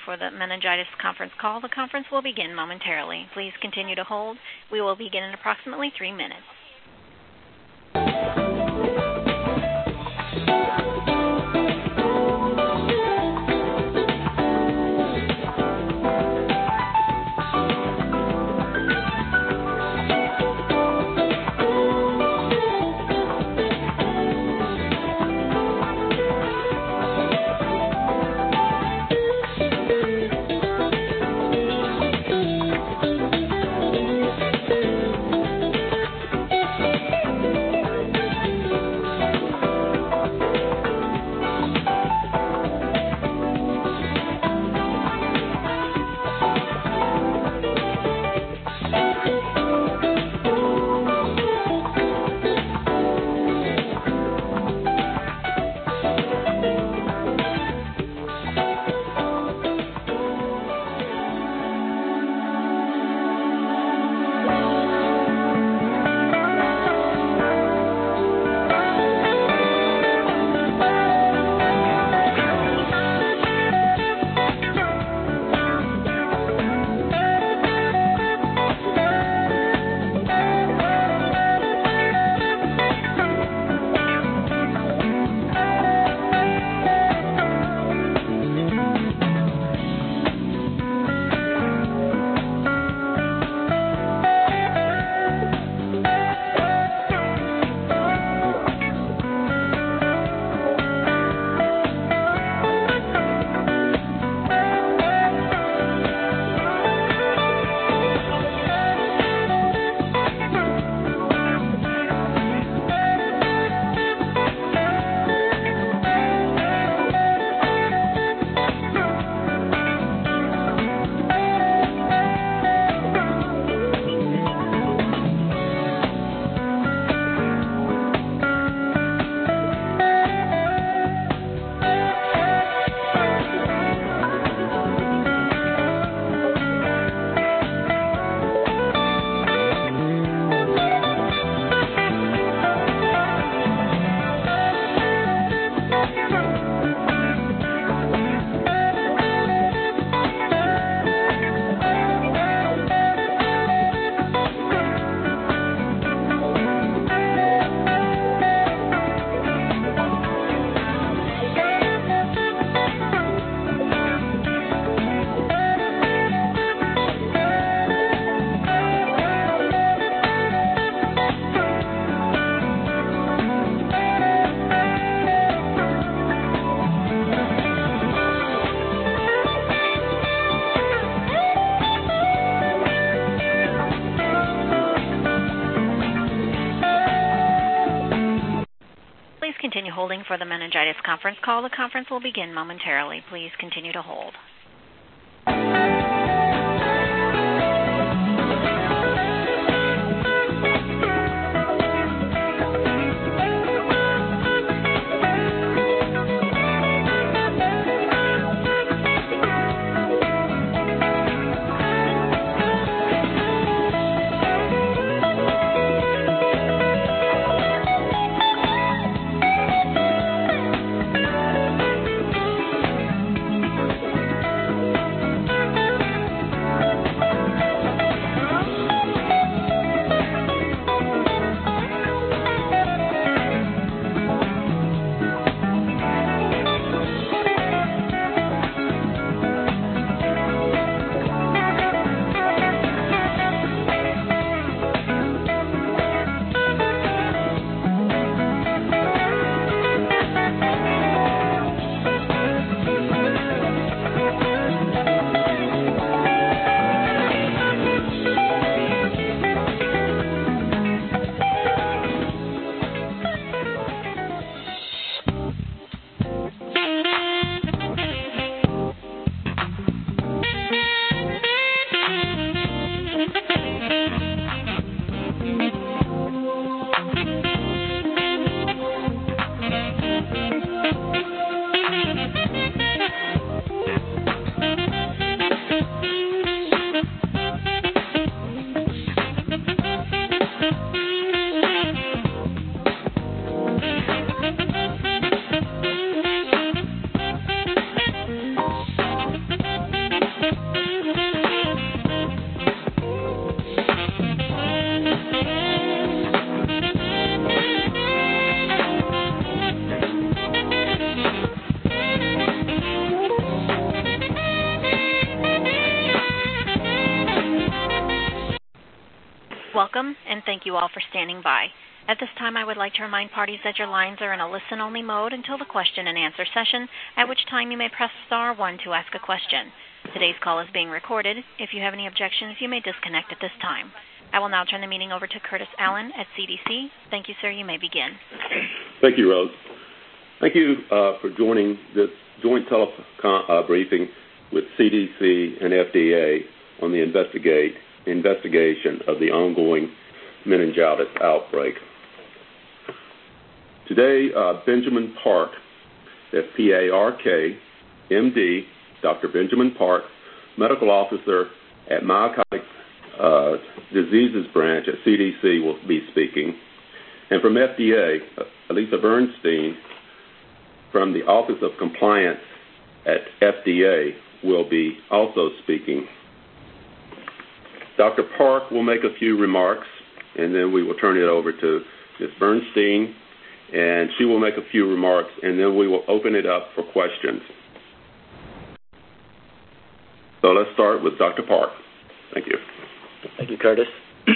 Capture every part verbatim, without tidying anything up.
for the meningitis conference call. The conference will begin momentarily. Please continue to hold. We will begin in approximately three minutes. Continue holding for the meningitis conference call. The conference will begin momentarily. Please continue to hold. Welcome, and thank you all for standing by. At this time, I would like to remind parties that your lines are in a listen-only mode until the question and answer session, at which time you may press star one to ask a question. Today's call is being recorded. If you have any objections, you may disconnect at this time. I will now turn the meeting over to Curtis Allen at C D C. Thank you, sir. You may begin. Thank you, Rose. Thank you uh, for joining this joint telecon uh, briefing with C D C and F D A on the investigate investigation of the ongoing meningitis outbreak. Today, uh, Benjamin Park, that's P A R K, M D, Doctor Benjamin Park, medical officer at Myocardial uh, Diseases Branch at C D C, will be speaking. And from F D A, Elisa Bernstein, from the Office of Compliance at F D A, will be also speaking. Doctor Park will make a few remarks, and then we will turn it over to Miz Bernstein, and she will make a few remarks, and then we will open it up for questions. So let's start with Doctor Park. Thank you. Thank you, Curtis.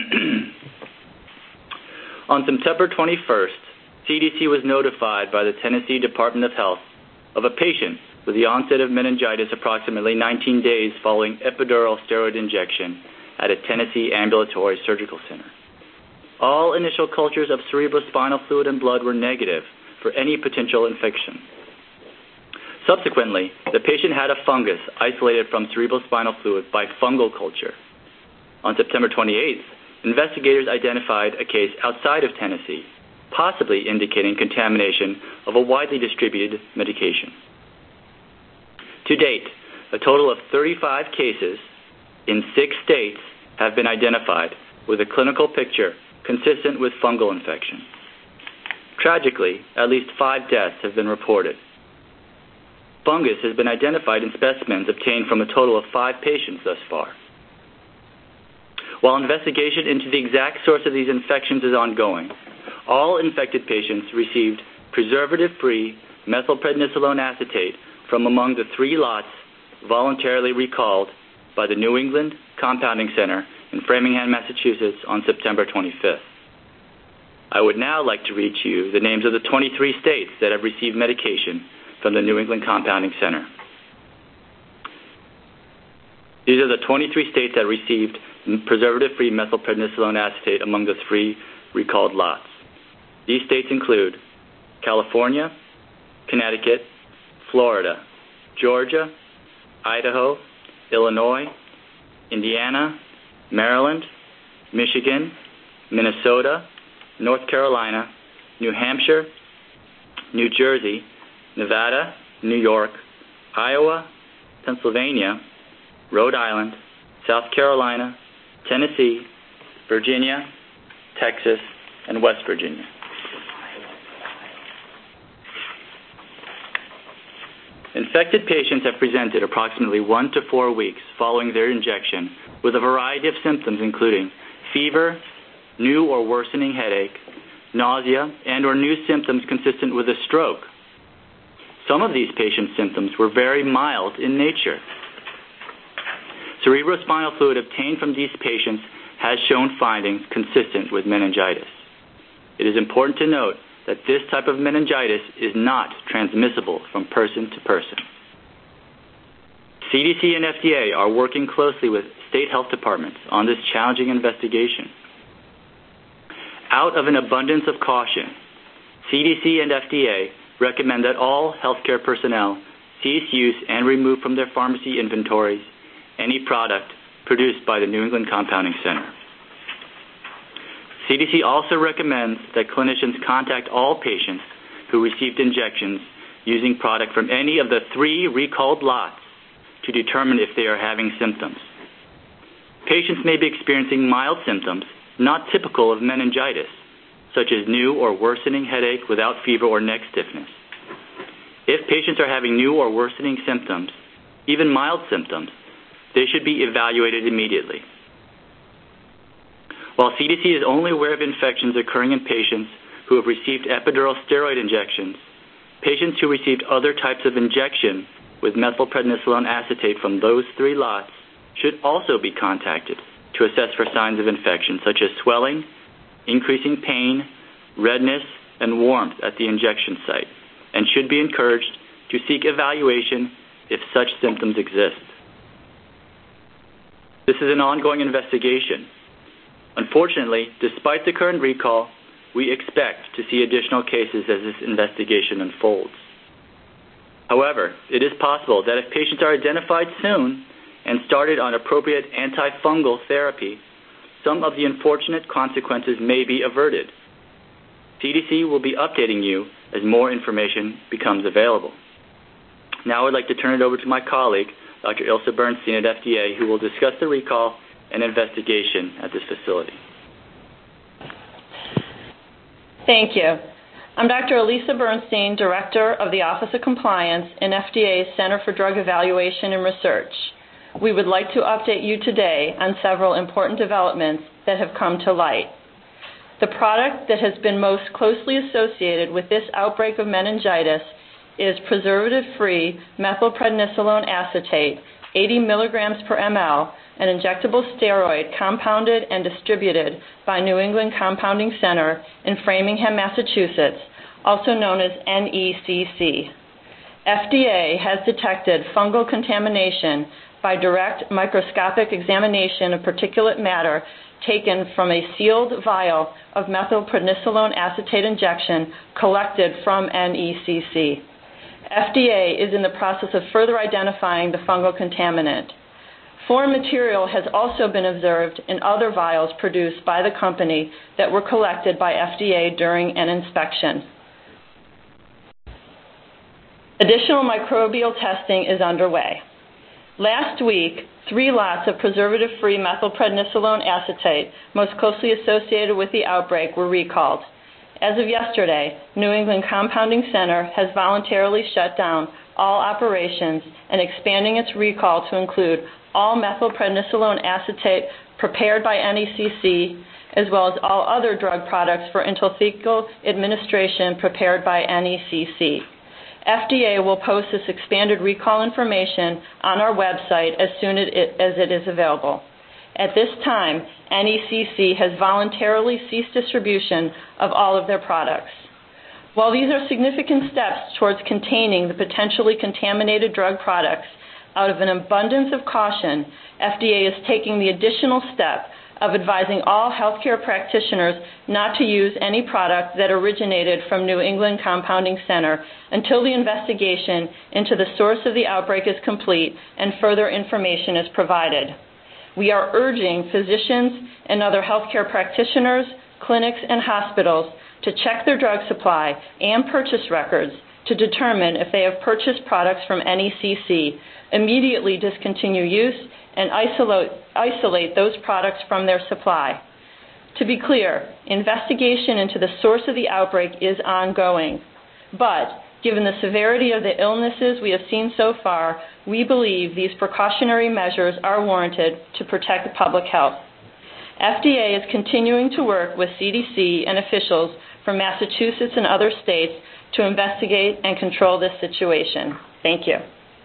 On September twenty-first, C D C was notified by the Tennessee Department of Health of a patient with the onset of meningitis approximately nineteen days following epidural steroid injection at a Tennessee ambulatory surgical center. All initial cultures of cerebrospinal fluid and blood were negative for any potential infection. Subsequently, the patient had a fungus isolated from cerebrospinal fluid by fungal culture. On September twenty-eighth, investigators identified a case outside of Tennessee, possibly indicating contamination of a widely distributed medication. To date, a total of thirty-five cases in six states have been identified with a clinical picture consistent with fungal infection. Tragically, at least five deaths have been reported. Fungus has been identified in specimens obtained from a total of five patients thus far. While investigation into the exact source of these infections is ongoing, all infected patients received preservative-free methylprednisolone acetate from among the three lots voluntarily recalled by the New England Compounding Center in Framingham, Massachusetts on September twenty-fifth. I would now like to read to you the names of the twenty-three states that have received medication from the New England Compounding Center. These are the twenty-three states that received preservative-free methylprednisolone acetate among the three recalled lots. These states include California, Connecticut, Florida, Georgia, Idaho, Illinois, Indiana, Maryland, Michigan, Minnesota, North Carolina, New Hampshire, New Jersey, Nevada, New York, Iowa, Pennsylvania, Rhode Island, South Carolina, Tennessee, Virginia, Texas, and West Virginia. Infected patients have presented approximately one to four weeks following their injection with a variety of symptoms including fever, new or worsening headache, nausea, and or new symptoms consistent with a stroke. Some of these patients' symptoms were very mild in nature. Cerebrospinal fluid obtained from these patients has shown findings consistent with meningitis. It is important to note that this type of meningitis is not transmissible from person to person. C D C and F D A are working closely with state health departments on this challenging investigation. Out of an abundance of caution, C D C and F D A recommend that all healthcare personnel cease use and remove from their pharmacy inventories any product produced by the New England Compounding Center. C D C also recommends that clinicians contact all patients who received injections using product from any of the three recalled lots to determine if they are having symptoms. Patients may be experiencing mild symptoms not typical of meningitis, such as new or worsening headache without fever or neck stiffness. If patients are having new or worsening symptoms, even mild symptoms, they should be evaluated immediately. While C D C is only aware of infections occurring in patients who have received epidural steroid injections, patients who received other types of injection with methylprednisolone acetate from those three lots should also be contacted to assess for signs of infection, such as swelling, increasing pain, redness, and warmth at the injection site, and should be encouraged to seek evaluation if such symptoms exist. This is an ongoing investigation. Unfortunately, despite the current recall, we expect to see additional cases as this investigation unfolds. However, it is possible that if patients are identified soon and started on appropriate antifungal therapy, some of the unfortunate consequences may be averted. C D C will be updating you as more information becomes available. Now I'd like to turn it over to my colleague, Doctor Ilse Bernstein at F D A, who will discuss the recall and investigation at this facility. Thank you. I'm Doctor Elisa Bernstein, Director of the Office of Compliance in F D A's Center for Drug Evaluation and Research. We would like to update you today on several important developments that have come to light. The product that has been most closely associated with this outbreak of meningitis is preservative-free methylprednisolone acetate, eighty milligrams per ml, an injectable steroid compounded and distributed by New England Compounding Center in Framingham, Massachusetts, also known as N E C C. F D A has detected fungal contamination by direct microscopic examination of particulate matter taken from a sealed vial of methylprednisolone acetate injection collected from N E C C. F D A is in the process of further identifying the fungal contaminant. Foreign material has also been observed in other vials produced by the company that were collected by F D A during an inspection. Additional microbial testing is underway. Last week, three lots of preservative-free methylprednisolone acetate, most closely associated with the outbreak, were recalled. As of yesterday, New England Compounding Center has voluntarily shut down all operations and expanding its recall to include all methylprednisolone acetate prepared by N E C C, as well as all other drug products for intrathecal administration prepared by N E C C. F D A will post this expanded recall information on our website as soon as it is available. At this time, N E C C has voluntarily ceased distribution of all of their products. While these are significant steps towards containing the potentially contaminated drug products, out of an abundance of caution, F D A is taking the additional step of advising all healthcare practitioners not to use any product that originated from New England Compounding Center until the investigation into the source of the outbreak is complete and further information is provided. We are urging physicians and other healthcare practitioners, clinics, and hospitals to check their drug supply and purchase records to determine if they have purchased products from N E C C, immediately discontinue use, and isolate, isolate those products from their supply. To be clear, investigation into the source of the outbreak is ongoing, but given the severity of the illnesses we have seen so far, we believe these precautionary measures are warranted to protect public health. F D A is continuing to work with C D C and officials from Massachusetts and other states to investigate and control this situation. Thank you.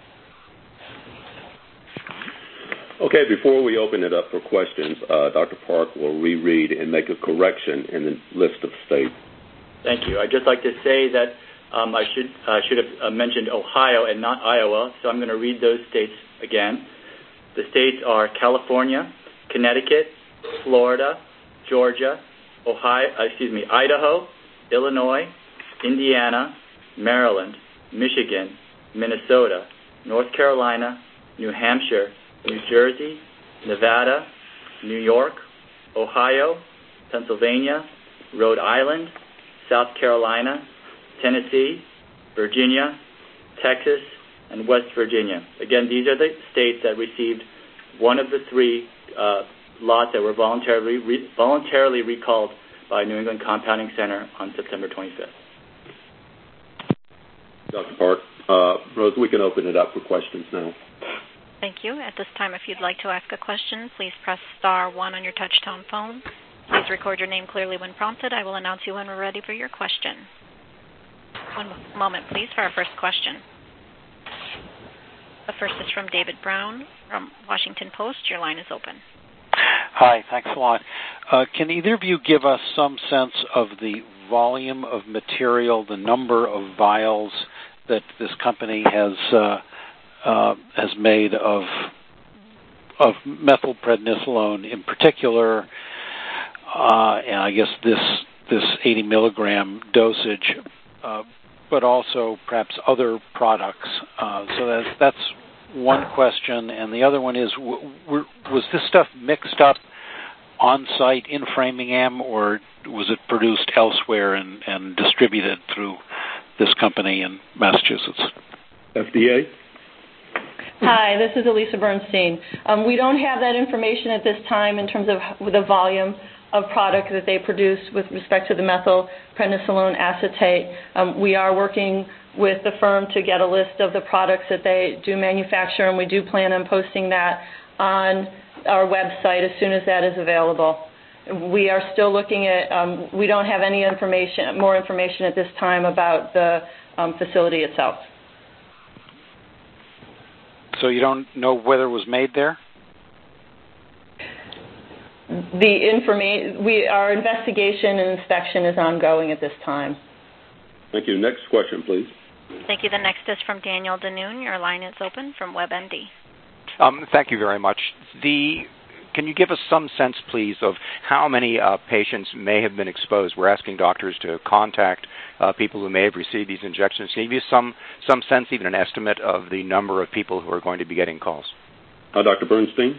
Okay, before we open it up for questions, uh, Doctor Park will reread and make a correction in the list of states. Thank you. I'd just like to say that um, I should uh, should have uh, mentioned Ohio and not Iowa, so I'm going to read those states again. The states are California, Connecticut, Florida, Georgia, Ohio, uh, excuse me, Idaho, Illinois, Indiana, Maryland, Michigan, Minnesota, North Carolina, New Hampshire, New Jersey, Nevada, New York, Ohio, Pennsylvania, Rhode Island, South Carolina, Tennessee, Virginia, Texas, and West Virginia. Again, these are the states that received one of the three uh, lots that were voluntarily, re- voluntarily recalled by New England Compounding Center on September twenty-fifth. Doctor Park, uh, Rose, we can open it up for questions now. Thank you. At this time, if you'd like to ask a question, please press star one on your touch-tone phone. Please record your name clearly when prompted. I will announce you when we're ready for your question. One moment, please, for our first question. The first is from David Brown from Washington Post. Your line is open. Hi, thanks a lot. Uh, can either of you give us some sense of the volume of material, the number of vials that this company has uh, uh, has made of of methylprednisolone in particular, uh, and I guess this this eighty milligram dosage, uh, but also perhaps other products. Uh, so that, that's one question, and the other one is: w- w- was this stuff mixed up on site in Framingham, or was it produced elsewhere and, and distributed through this company in Massachusetts? F D A. Hi, this is Elisa Bernstein. Um, we don't have that information at this time in terms of the volume of product that they produce with respect to the methylprednisolone acetate. Um, we are working with the firm to get a list of the products that they do manufacture, and we do plan on posting that on our website as soon as that is available. We are still looking at, um, we don't have any information, more information at this time about the um, facility itself. So you don't know whether it was made there? The informa- we, our investigation and inspection is ongoing at this time. Thank you. Next question, please. Thank you. The next is from Daniel Danoon. Your line is open from WebMD. Um, thank you very much. The Can you give us some sense, please, of how many uh, patients may have been exposed? We're asking doctors to contact uh, people who may have received these injections. Can you give us some, some sense, even an estimate of the number of people who are going to be getting calls? Uh, Doctor Bernstein?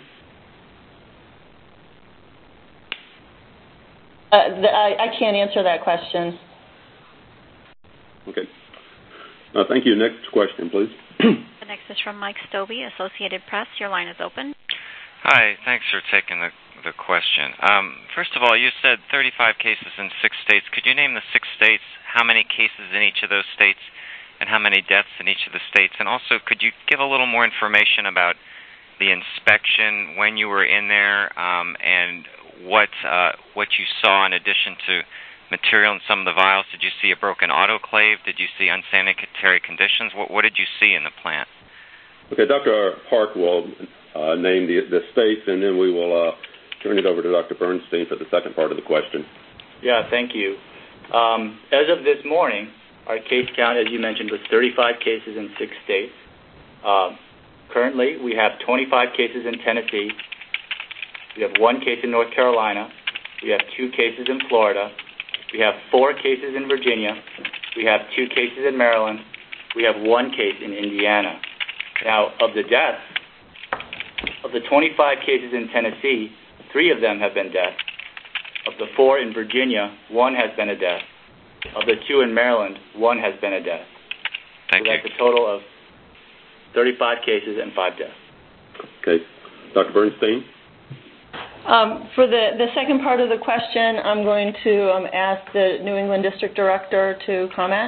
Uh, the, I, I can't answer that question. Okay. Uh, thank you. Next question, please. The next is from Mike Stobie, Associated Press. Your line is open. Hi, thanks for taking the, the question. Um, first of all, you said thirty-five cases in six states. Could you name the six states, how many cases in each of those states, and how many deaths in each of the states? And also, could you give a little more information about the inspection, when you were in there, um, and what uh, what you saw in addition to material in some of the vials? Did you see a broken autoclave? Did you see unsanitary conditions? What, what did you see in the plant? Okay, Doctor Park will uh, name the, the states, and then we will uh, turn it over to Doctor Bernstein for the second part of the question. Yeah, thank you. Um, as of this morning, our case count, as you mentioned, was thirty-five cases in six states. Um, currently, we have twenty-five cases in Tennessee. We have one case in North Carolina. We have two cases in Florida. We have four cases in Virginia. We have two cases in Maryland. We have one case in Indiana. Now, of the deaths, of the twenty-five cases in Tennessee, three of them have been deaths. Of the four in Virginia, one has been a death. Of the two in Maryland, one has been a death. Thank so you. That's a total of thirty-five cases and five deaths. Okay. Doctor Bernstein? Um, for the, the second part of the question, I'm going to um, ask the New England District Director to comment.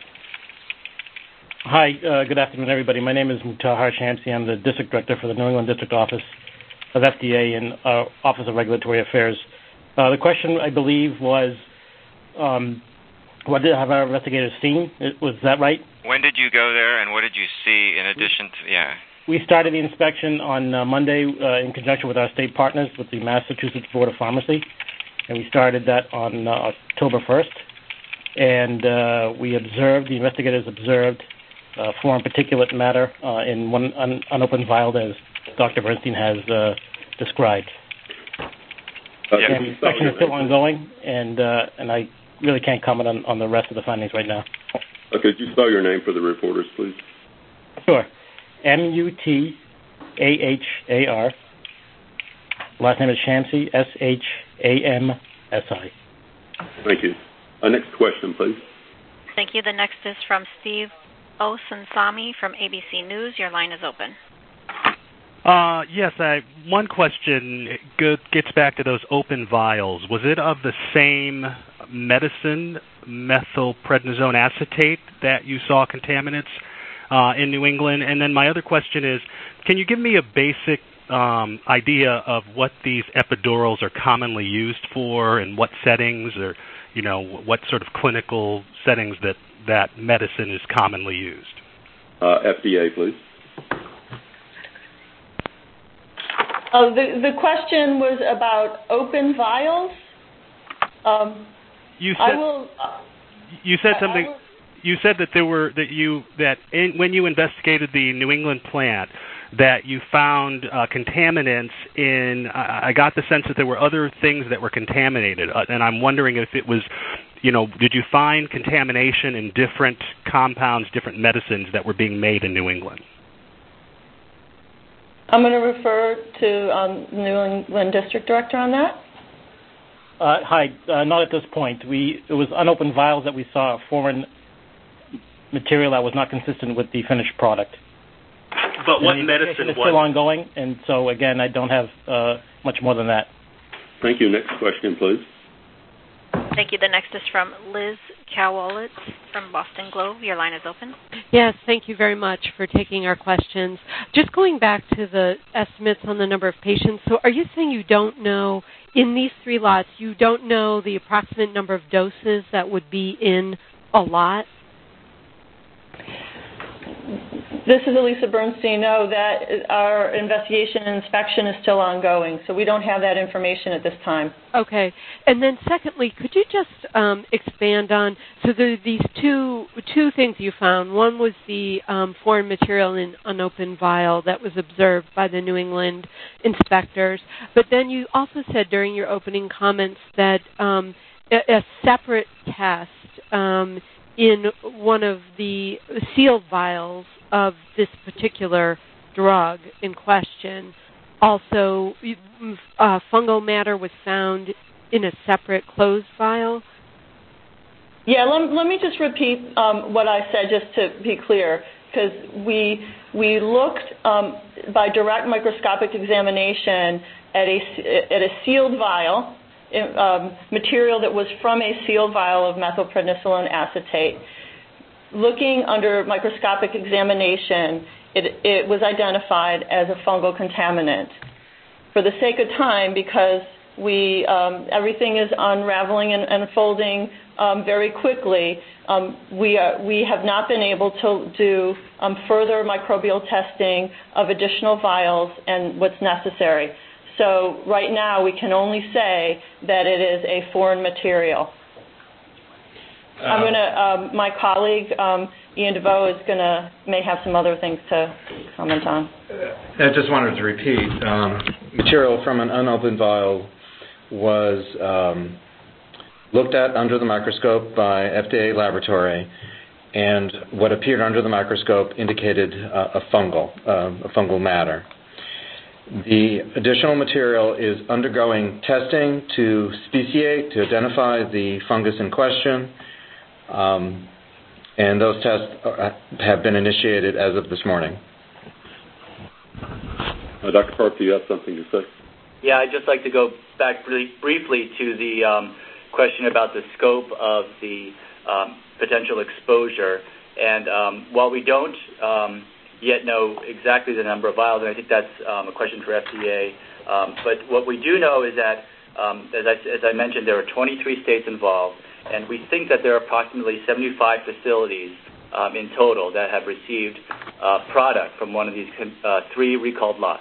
Hi, uh, good afternoon, everybody. My name is Mutahar Shamsi. I'm the District Director for the New England District Office of F D A and uh, Office of Regulatory Affairs. Uh, the question, I believe, was, um, what did have our investigators seen? Was that right? When did you go there, and what did you see in addition to, yeah. We started the inspection on uh, Monday uh, in conjunction with our state partners with the Massachusetts Board of Pharmacy, and we started that on uh, October first. And uh, we observed, the investigators observed uh, foreign particulate matter uh, in one un- unopened vial, as Doctor Bernstein has uh, described. Uh, and the inspection is still ongoing, and uh, and I really can't comment on, on the rest of the findings right now. Okay, could you spell your name for the reporters, please? Sure. M U T A H A R. Last name is Shamsi, S H A M S I. Thank you. Uh, next question, please. Thank you. The next is from Steve Osunsami from A B C News. Your line is open. Uh, yes, I, one question go, gets back to those open vials. Was it of the same medicine, methylprednisolone acetate, that you saw contaminants uh, in New England? And then my other question is, can you give me a basic um, idea of what these epidurals are commonly used for and what settings, or, you know, what sort of clinical settings that that medicine is commonly used? Uh, F D A, please. Uh, the, the question was about open vials. Um, you said, I will, uh, you said I, something. I will, you said that there were that you that in, when you investigated the New England plant, that you found uh, contaminants in. Uh, I got the sense that there were other things that were contaminated, uh, and I'm wondering if it was, you know, did you find contamination in different compounds, different medicines that were being made in New England? I'm going to refer to um, New England District Director on that. Uh, hi, uh, not at this point. We it was unopened vials that we saw foreign material that was not consistent with the finished product. But what and the medicine is was? Still ongoing, and so again, I don't have uh, much more than that. Thank you. Next question, please. Thank you. The next is from Liz Kowalitz from Boston Globe. Your line is open. Yes, thank you very much for taking our questions. Just going back to the estimates on the number of patients, so are you saying you don't know, in these three lots, you don't know the approximate number of doses that would be in a lot? This is Elisa Bernstein. No, that our investigation and inspection is still ongoing, so we don't have that information at this time. Okay. And then secondly, could you just um, expand on, so there are these two, two things you found. One was the um, foreign material in unopened vial that was observed by the New England inspectors, but then you also said during your opening comments that um, a, a separate test um, in one of the sealed vials of this particular drug in question, also uh, fungal matter was found in a separate closed vial? Yeah, let, let me just repeat um, what I said just to be clear, because we, we looked um, by direct microscopic examination at a, at a sealed vial, um, material that was from a sealed vial of methylprednisolone acetate. Looking under microscopic examination, it, it was identified as a fungal contaminant. For the sake of time, because we um, everything is unraveling and unfolding um, very quickly, um, we, are, we have not been able to do um, further microbial testing of additional vials and what's necessary. So right now, we can only say that it is a foreign material. Uh, I'm going to, um, my colleague, um, Ian DeVoe, is going to, may have some other things to comment on. I just wanted to repeat, um, material from an unopened vial was um, looked at under the microscope by F D A laboratory, and what appeared under the microscope indicated uh, a fungal, uh, a fungal matter. The additional material is undergoing testing to speciate, to identify the fungus in question. Um, and those tests have been initiated as of this morning. Uh, Doctor Park, do you have something to say? Yeah, I'd just like to go back really briefly to the um, question about the scope of the um, potential exposure. And um, while we don't um, yet know exactly the number of vials, and I think that's um, a question for F D A, um, but what we do know is that, um, as, I, as I mentioned, there are twenty-three states involved. And we think that there are approximately seventy-five facilities um, in total that have received uh, product from one of these uh, three recalled lots.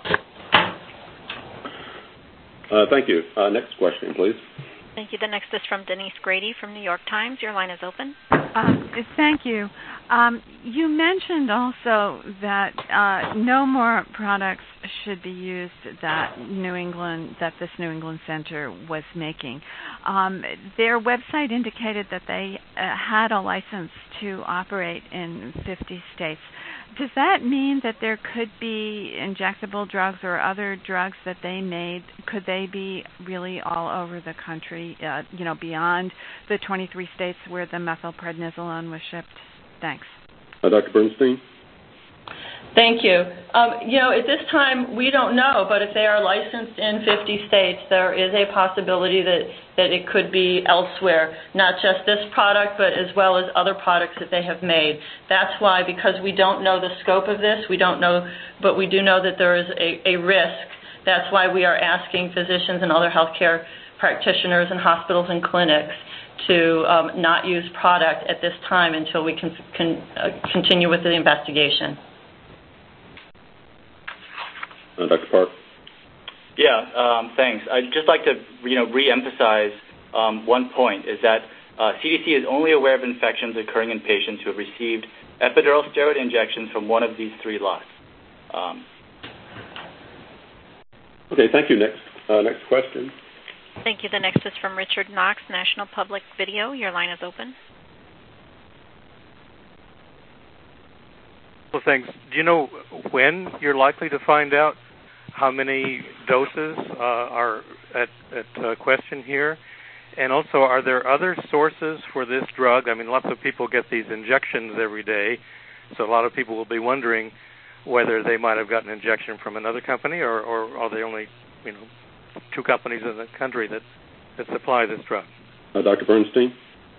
Uh, thank you. Uh, next question, please. Thank you. The next is from Denise Grady from New York Times. Your line is open. Uh, thank you. Um, you mentioned also that uh, no more products should be used that New England, that this New England Center was making. Um, their website indicated that they uh, had a license to operate in fifty states. Does that mean that there could be injectable drugs or other drugs that they made? Could they be really all over the country, uh, you know, beyond the twenty-three states where the methylprednisolone was shipped? Thanks. Uh, Doctor Bernstein? Thank you. Um, you know, at this time, we don't know, but if they are licensed in fifty states, there is a possibility that, that it could be elsewhere, not just this product, but as well as other products that they have made. That's why, because we don't know the scope of this, we don't know, but we do know that there is a, a risk. That's why we are asking physicians and other healthcare practitioners and hospitals and clinics to um, not use product at this time until we can, can uh, continue with the investigation. Uh, Doctor Park? Yeah, um, thanks. I'd just like to, you know, re-emphasize um, one point, is that uh, C D C is only aware of infections occurring in patients who have received epidural steroid injections from one of these three lots. Um, okay, thank you. Next, uh, next question. Thank you. The next is from Richard Knox, National Public Video. Your line is open. Well, thanks. Do you know when you're likely to find out how many doses uh, are at, at uh, question here? And also, are there other sources for this drug? I mean, lots of people get these injections every day, so a lot of people will be wondering whether they might have gotten an injection from another company, or, or are they only, you know, two companies in the country that, that supply this drug? Uh, Doctor Bernstein?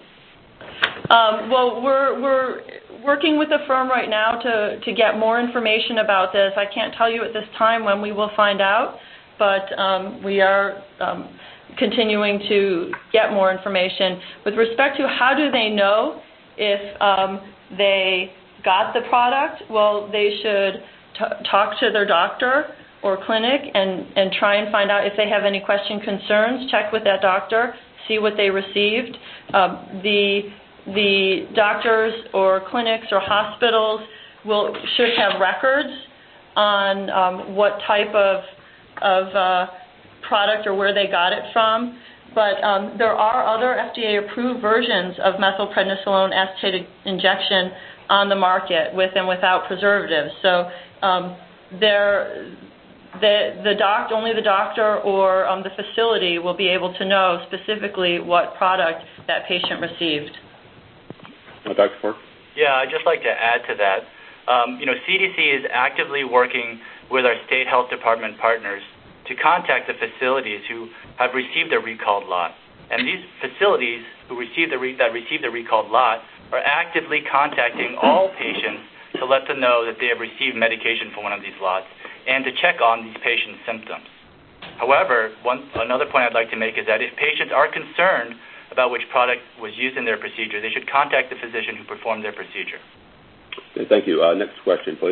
Um, well, we're we're working with a firm right now to, to get more information about this. I can't tell you at this time when we will find out, but um, we are um, continuing to get more information. With respect to how do they know if um, they got the product, well, they should t- talk to their doctor or clinic and, and try and find out if they have any question concerns, check with that doctor, see what they received. Um, the the doctors or clinics or hospitals will should have records on um, what type of of uh, product or where they got it from. But um, there are other F D A-approved versions of methylprednisolone acetate injection on the market with and without preservatives. So um, there, the the doc, only the doctor or um, the facility will be able to know specifically what product that patient received. Uh, Doctor Park? Yeah, I'd just like to add to that. Um, you know, C D C is actively working with our state health department partners to contact the facilities who have received a recalled lot. And these facilities who received the re- that received the recalled lot are actively contacting all patients to let them know that they have received medication for one of these lots and to check on these patients' symptoms. However, one, another point I'd like to make is that if patients are concerned about which product was used in their procedure, they should contact the physician who performed their procedure. Okay, thank you. Uh, next question, please.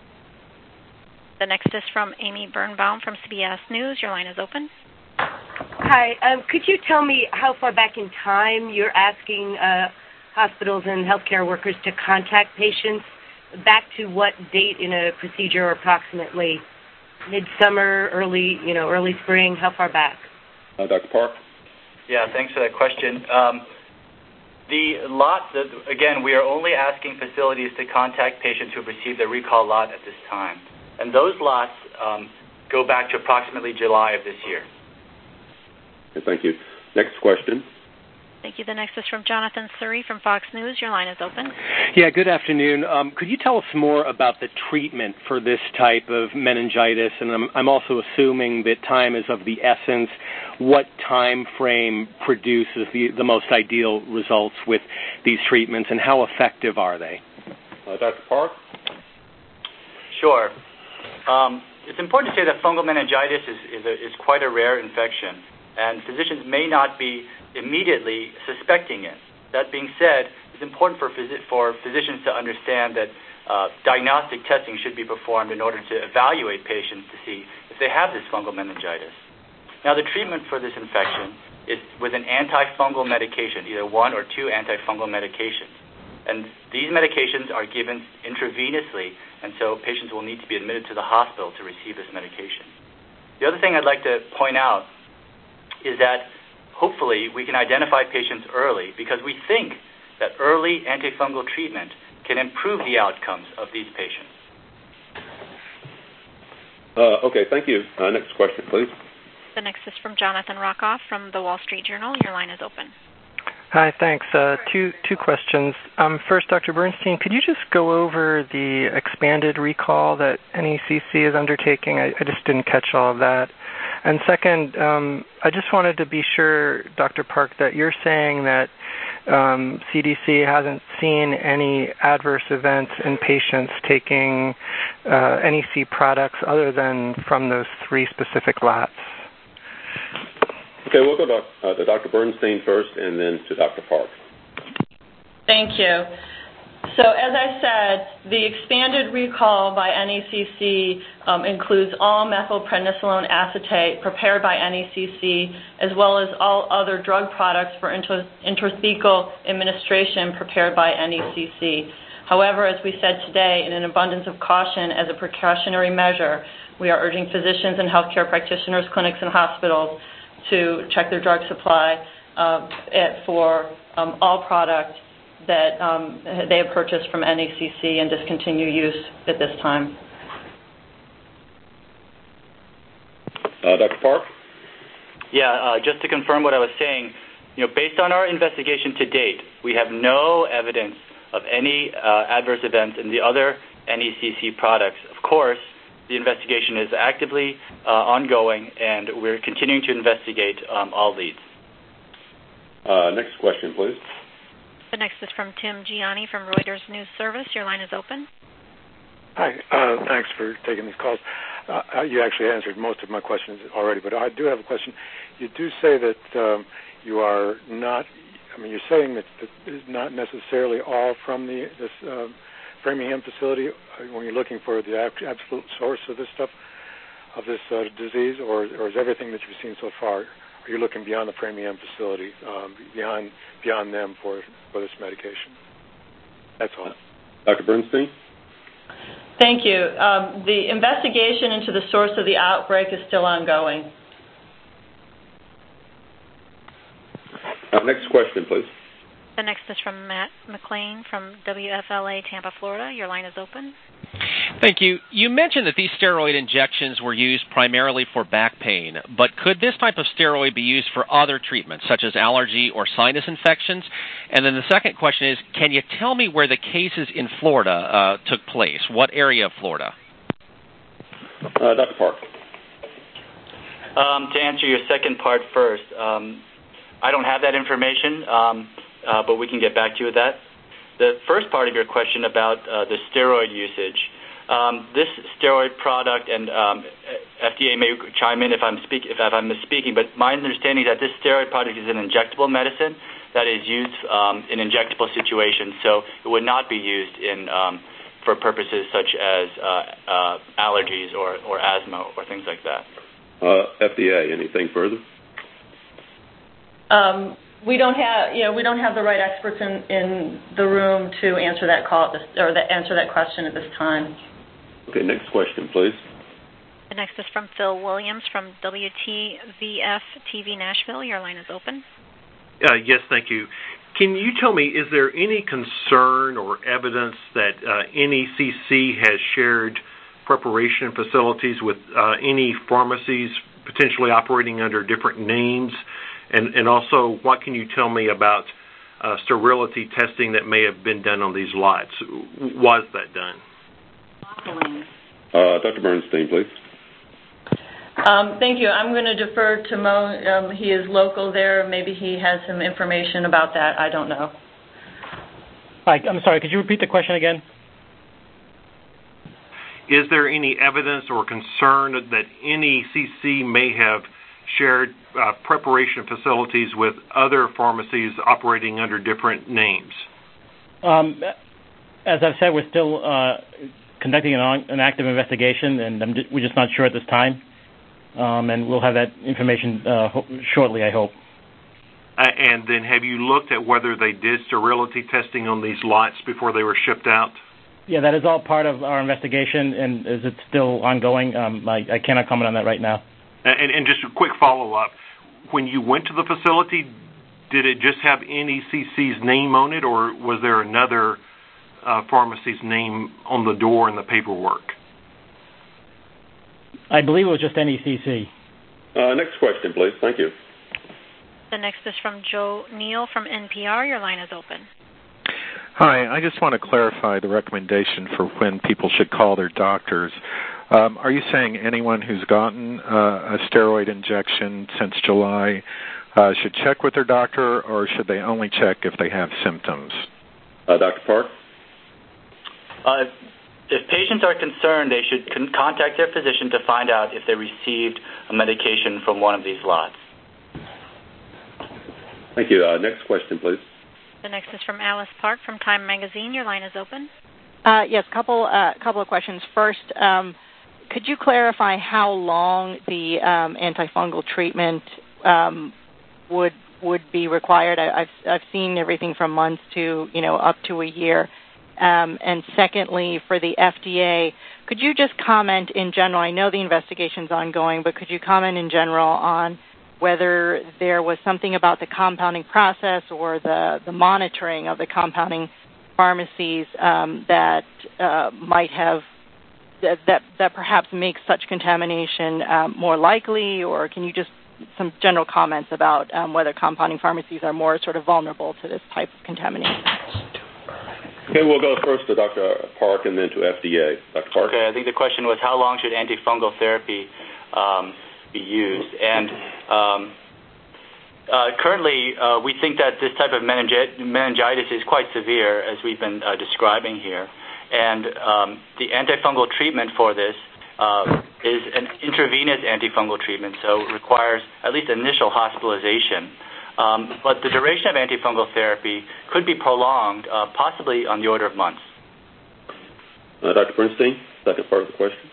The next is from Amy Birnbaum from C B S News. Your line is open. Hi. Um, could you tell me how far back in time you're asking uh, hospitals and healthcare workers to contact patients? Back to what date in a procedure approximately? Midsummer, early, you know, early spring? How far back? Uh, Doctor Park? Yeah, thanks for that question. Um, the lot, the, again, we are only asking facilities to contact patients who have received a recall lot at this time. And those lots um, go back to approximately July of this year. Okay, thank you. Next question. Thank you. The next is from Jonathan Surrey from Fox News. Your line is open. Yeah, good afternoon. Um, could you tell us more about the treatment for this type of meningitis? And I'm, I'm also assuming that time is of the essence. What time frame produces the, the most ideal results with these treatments, and how effective are they? Uh, Doctor Park? Sure. Um, it's important to say that fungal meningitis is, is, a, is quite a rare infection, and physicians may not be immediately suspecting it. That being said, it's important for, phys- for physicians to understand that uh, diagnostic testing should be performed in order to evaluate patients to see if they have this fungal meningitis. Now, the treatment for this infection is with an antifungal medication, either one or two antifungal medications. And these medications are given intravenously, and so patients will need to be admitted to the hospital to receive this medication. The other thing I'd like to point out is that hopefully we can identify patients early, because we think that early antifungal treatment can improve the outcomes of these patients. Uh, okay, thank you. Uh, next question, please. The next is from Jonathan Rockoff from the Wall Street Journal. Your line is open. Hi, thanks. Uh, two two questions. Um, first, Doctor Bernstein, could you just go over the expanded recall that N E C C is undertaking? I, I just didn't catch all of that. And second, um, I just wanted to be sure, Doctor Park, that you're saying that um, C D C hasn't seen any adverse events in patients taking uh, N E C products other than from those three specific lots. Okay, we'll go to, uh, to Doctor Bernstein first and then to Doctor Park. Thank you. So as I said, the expanded recall by N E C C um, includes all methylprednisolone acetate prepared by N E C C, as well as all other drug products for inter- intrathecal administration prepared by N E C C. However, as we said today, in an abundance of caution as a precautionary measure, we are urging physicians and healthcare practitioners, clinics, and hospitals to check their drug supply uh, at, for um, all products that um, they have purchased from N E C C and discontinue use at this time. Uh, Doctor Park? Yeah, uh, just to confirm what I was saying, you know, based on our investigation to date, we have no evidence of any uh, adverse events in the other N E C C products. Of course, the investigation is actively uh, ongoing, and we're continuing to investigate um, all leads. Uh, next question, please. The next is from Tim Gianni from Reuters News Service. Your line is open. Hi. Uh, thanks for taking these calls. Uh, you actually answered most of my questions already, but I do have a question. You do say that um, you are not, I mean, you're saying that, that it's not necessarily all from the this uh, Framingham facility when you're looking for the absolute source of this stuff, of this uh, disease, or, or is everything that you've seen so far, are you looking beyond the Framingham facility, um, beyond beyond them for, for this medication? That's all. Doctor Bernstein? Thank you. Um, the investigation into the source of the outbreak is still ongoing. Uh, next question, please. The next is from Matt McLean from W F L A Tampa, Florida. Your line is open. Thank you. You mentioned that these steroid injections were used primarily for back pain, but could this type of steroid be used for other treatments, such as allergy or sinus infections? And then the second question is, can you tell me where the cases in Florida uh, took place? What area of Florida? Uh, Doctor Park. Um, to answer your second part first, um, I don't have that information, um, uh, but we can get back to you with that. The first part of your question about uh, the steroid usage, um, this steroid product, and um, F D A may chime in if I'm speak if I'm misspeaking, but my understanding is that this steroid product is an injectable medicine that is used um, in injectable situations, so it would not be used in um, for purposes such as uh, uh, allergies or, or asthma or things like that. Uh, F D A, anything further? Um, we don't have, you know, we don't have the right experts in, in the room to answer that call at this, or that answer that question at this time. Okay, next question, please. The next is from Phil Williams from W T V F T V Nashville. Your line is open. Uh, yes, thank you. Can you tell me, is there any concern or evidence that uh, N E C C has shared preparation facilities with uh, any pharmacies potentially operating under different names? And, and also, what can you tell me about uh, sterility testing that may have been done on these lots? Was that done? Uh, Doctor Bernstein, please. Um, thank you. I'm going to defer to Mo. Um, he is local there. Maybe he has some information about that. I don't know. Hi, I'm sorry. Could you repeat the question again? Is there any evidence or concern that N E C C may have shared uh, preparation facilities with other pharmacies operating under different names? Um, as I've said, we're still uh, conducting an, on, an active investigation, and I'm just, we're just not sure at this time. Um, and we'll have that information uh, ho- shortly, I hope. Uh, and then have you looked at whether they did sterility testing on these lots before they were shipped out? Yeah, that is all part of our investigation, and is it still ongoing? Um, I, I cannot comment on that right now. And, and just a quick follow-up. When you went to the facility, did it just have N E C C's name on it, or was there another uh, pharmacy's name on the door and the paperwork? I believe it was just N E C C. Uh, next question, please. Thank you. The next is from Joe Neal from N P R. Your line is open. Hi, I just want to clarify the recommendation for when people should call their doctors. Um, are you saying anyone who's gotten uh, a steroid injection since July uh, should check with their doctor, or should they only check if they have symptoms? Uh, Doctor Park? Uh, if patients are concerned, they should con- contact their physician to find out if they received a medication from one of these lots. Thank you. Uh, next question, please. The next is from Alice Park from Time Magazine. Your line is open. Uh, yes, couple uh, couple of questions. First, um, could you clarify how long the um, antifungal treatment um, would would be required? I, I've I've seen everything from months to you know up to a year. Um, and secondly, for the F D A, could you just comment in general? I know the investigation's ongoing, but could you comment in general on whether there was something about the compounding process or the, the monitoring of the compounding pharmacies um, that uh, might have that, that that perhaps makes such contamination um, more likely, or can you just some general comments about um, whether compounding pharmacies are more sort of vulnerable to this type of contamination? Okay, we'll go first to Doctor Park and then to F D A. Doctor Park. Okay, I think the question was how long should antifungal therapy um, be used? And um, uh, currently, uh, we think that this type of meningi- meningitis is quite severe, as we've been uh, describing here. And um, the antifungal treatment for this uh, is an intravenous antifungal treatment, so it requires at least initial hospitalization. Um, but the duration of antifungal therapy could be prolonged, uh, possibly on the order of months. Uh, Doctor Bernstein, second part of the question.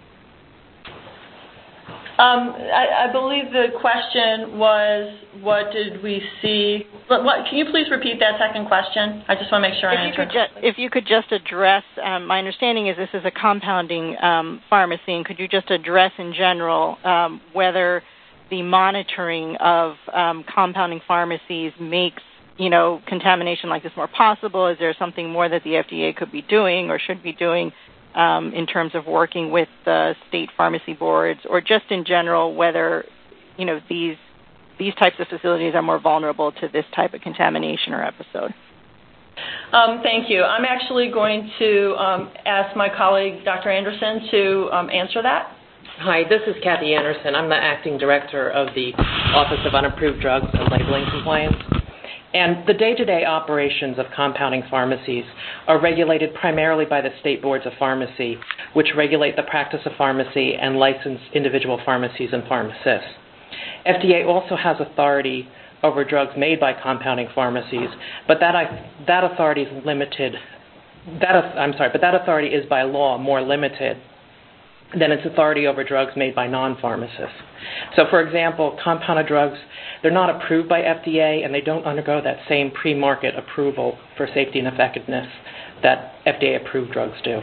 Um, I, I believe the question was, what did we see? What, what, can you please repeat that second question? I just want to make sure if I you answer. Could ju- if you could just address, um, my understanding is this is a compounding um, pharmacy, and could you just address in general um, whether the monitoring of um, compounding pharmacies makes, you know, contamination like this more possible? Is there something more that the F D A could be doing or should be doing um, in terms of working with the state pharmacy boards, or just in general whether, you know, these these types of facilities are more vulnerable to this type of contamination or episode? Um, thank you. I'm actually going to um, ask my colleague, Doctor Anderson, to um, answer that. Hi, this is Kathy Anderson. I'm the acting director of the Office of Unapproved Drugs and Labeling Compliance. And the day-to-day operations of compounding pharmacies are regulated primarily by the state boards of pharmacy, which regulate the practice of pharmacy and license individual pharmacies and pharmacists. F D A also has authority over drugs made by compounding pharmacies, but that I, that authority is limited. That I'm sorry, but that authority is by law more limited than its authority over drugs made by non-pharmacists. So, for example, compounded drugs, they're not approved by F D A, and they don't undergo that same pre-market approval for safety and effectiveness that F D A-approved drugs do.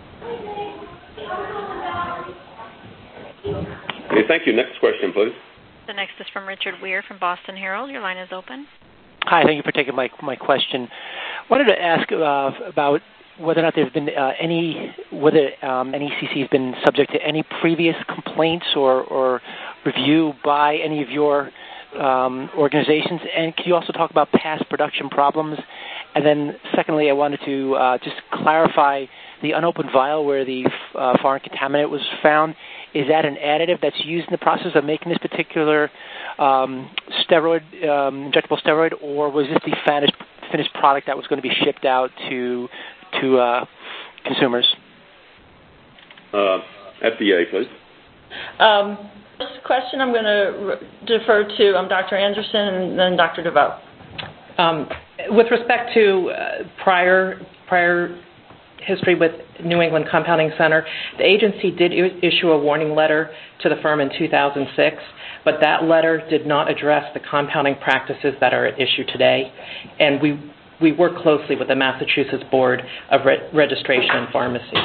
Okay, thank you. Next question, please. The next is from Richard Weir from Boston Herald. Your line is open. Hi, thank you for taking my my question. Wanted to ask uh, about whether or not there's been uh, any, whether um, N E C C has been subject to any previous complaints or, or review by any of your um, organizations, and can you also talk about past production problems? And then secondly, I wanted to uh, just clarify the unopened vial where the uh, foreign contaminant was found. Is that an additive that's used in the process of making this particular um, steroid, um, injectable steroid, or was this the finished, finished product that was going to be shipped out to to uh, consumers? Uh, F D A, please. Um, this question I'm going to re- defer to um, Doctor Anderson and then Doctor DeVoe. Um, with respect to uh, prior prior history with New England Compounding Center, the agency did I- issue a warning letter to the firm in two thousand six, but that letter did not address the compounding practices that are at issue today, and we We work closely with the Massachusetts Board of Re- Registration in Pharmacy.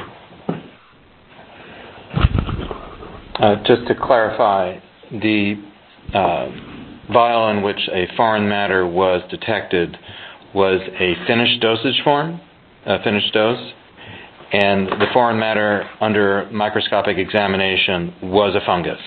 Uh, just to clarify, the uh, vial in which a foreign matter was detected was a finished dosage form, a finished dose, and the foreign matter under microscopic examination was a fungus.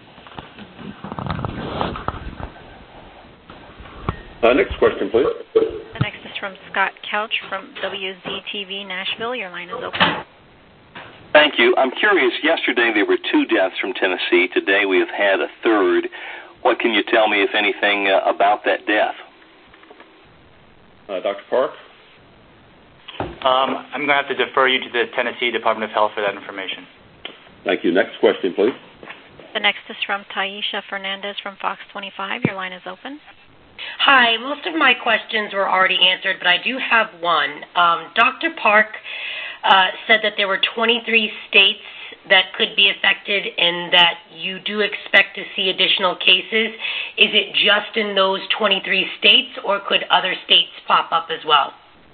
Uh, next question, please. The next is from Scott Couch from W Z T V Nashville. Your line is open. Thank you. I'm curious, yesterday there were two deaths from Tennessee. Today we have had a third. What can you tell me, if anything, uh, about that death? Uh, Doctor Park? Um, I'm going to have to defer you to the Tennessee Department of Health for that information. Thank you. Next question, please. The next is from Taisha Fernandez from Fox twenty-five. Your line is open. Hi. Most of my questions were already answered, but I do have one. Um, Doctor Park uh, said that there were twenty-three states that could be affected and that you do expect to see additional cases. Is it just in those twenty-three states, or could other states pop up as well?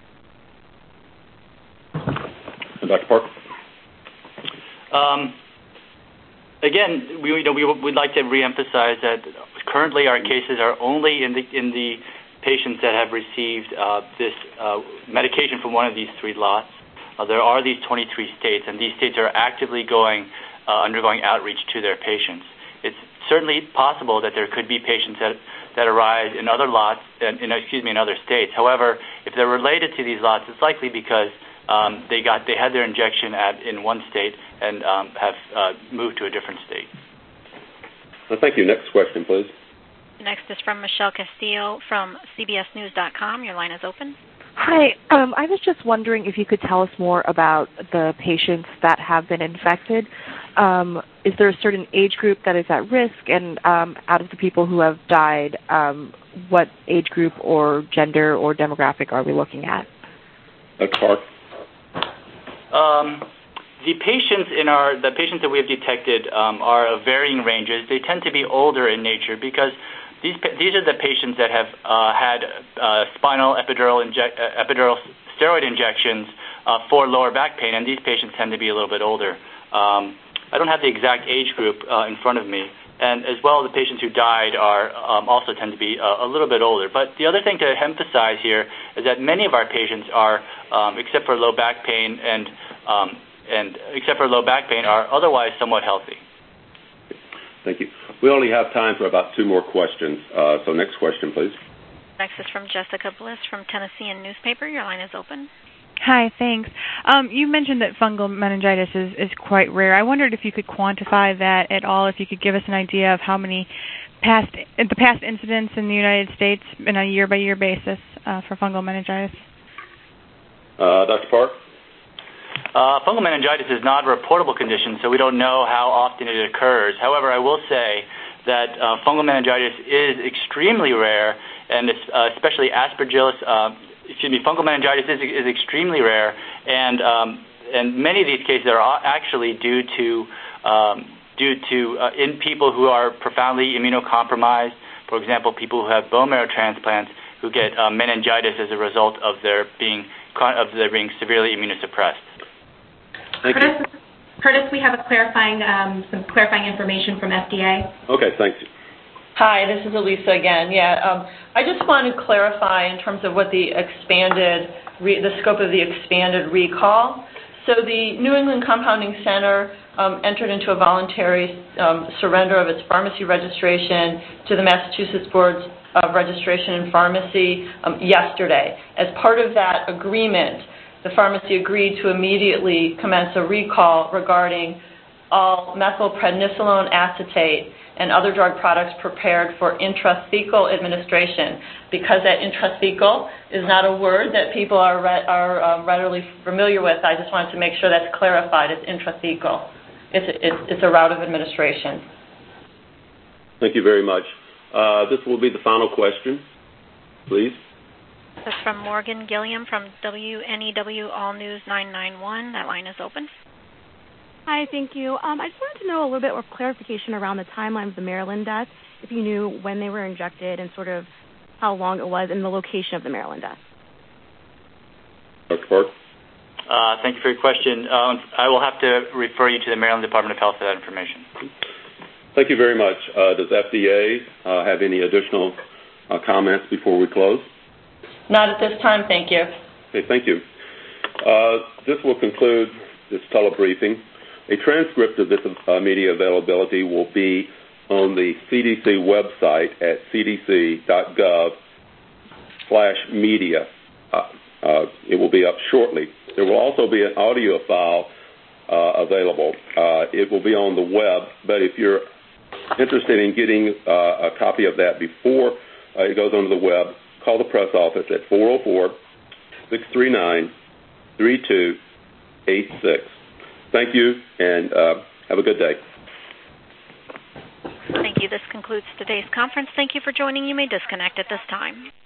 Doctor Park? Um, again, we, you know, we would like to reemphasize that currently our cases are only in the in the patients that have received uh, this uh, medication from one of these three lots. Uh, there are these twenty-three states, and these states are actively going uh, undergoing outreach to their patients. It's certainly possible that there could be patients that that arise in other lots, in, in, excuse me, in other states. However, if they're related to these lots, it's likely because um, they got they had their injection at in one state and um, have uh, moved to a different state. Well, thank you. Next question, please. Next is from Michelle Castillo from C B S News dot com. Your line is open. Hi. Um, I was just wondering if you could tell us more about the patients that have been infected. Um, is there a certain age group that is at risk? And um, out of the people who have died, um, what age group or gender or demographic are we looking at? Doctor Park? Um, the patients in our the patients that we have detected um, are of varying ranges. They tend to be older in nature because These these are the patients that have uh, had uh, spinal epidural inject, uh, epidural steroid injections uh, for lower back pain, and these patients tend to be a little bit older. Um, I don't have the exact age group uh, in front of me, and as well, the patients who died are um, also tend to be uh, a little bit older. But the other thing to emphasize here is that many of our patients are, um, except for low back pain and um, and except for low back pain, are otherwise somewhat healthy. Thank you. We only have time for about two more questions. Uh, so next question, please. Next is from Jessica Bliss from Tennessean Newspaper. Your line is open. Hi, thanks. Um, you mentioned that fungal meningitis is, is quite rare. I wondered if you could quantify that at all, if you could give us an idea of how many past the past incidents in the United States on a year-by-year basis uh, for fungal meningitis. Uh, Doctor Park? Uh, fungal meningitis is not a reportable condition, so we don't know how often it occurs. However, I will say that uh, fungal meningitis is extremely rare, and it's, uh, especially aspergillus, uh, excuse me, fungal meningitis is, is extremely rare, and um, and many of these cases are actually due to um, due to uh, in people who are profoundly immunocompromised. For example, people who have bone marrow transplants who get uh, meningitis as a result of their being of their being severely immunosuppressed. Thank Curtis, you. Curtis, we have a clarifying, um, some clarifying information from F D A. Okay, thanks. Hi, this is Elisa again. Yeah, um, I just want to clarify in terms of what the expanded, re- the scope of the expanded recall. So the New England Compounding Center um, entered into a voluntary um, surrender of its pharmacy registration to the Massachusetts Board of Registration in Pharmacy um, yesterday. As part of that agreement, the pharmacy agreed to immediately commence a recall regarding all methylprednisolone acetate and other drug products prepared for intrathecal administration. Because that intrathecal is not a word that people are re- are um, readily familiar with, I just wanted to make sure that's clarified. It's intrathecal. It's a, it's, it's a route of administration. Thank you very much. Uh, this will be the final question, please. That's from Morgan Gilliam from W N E W All News nine ninety-one. That line is open. Hi, thank you. Um, I just wanted to know a little bit more clarification around the timeline of the Maryland death, if you knew when they were injected and sort of how long it was and the location of the Maryland death. Doctor Park? Uh, thank you for your question. Um, I will have to refer you to the Maryland Department of Health for that information. Thank you very much. Uh, does F D A uh, have any additional uh, comments before we close? Not at this time, thank you. Okay, thank you. Uh, this will conclude this telebriefing. A transcript of this uh, media availability will be on the C D C website at c d c dot gov slash media. Uh, uh, it will be up shortly. There will also be an audio file uh, available. Uh, it will be on the web, but if you're interested in getting uh, a copy of that before uh, it goes onto the web, call the press office at four oh four, six three nine, three two eight six. Thank you, and uh, have a good day. Thank you. you. This concludes today's conference. Thank you for joining. You may disconnect at this time.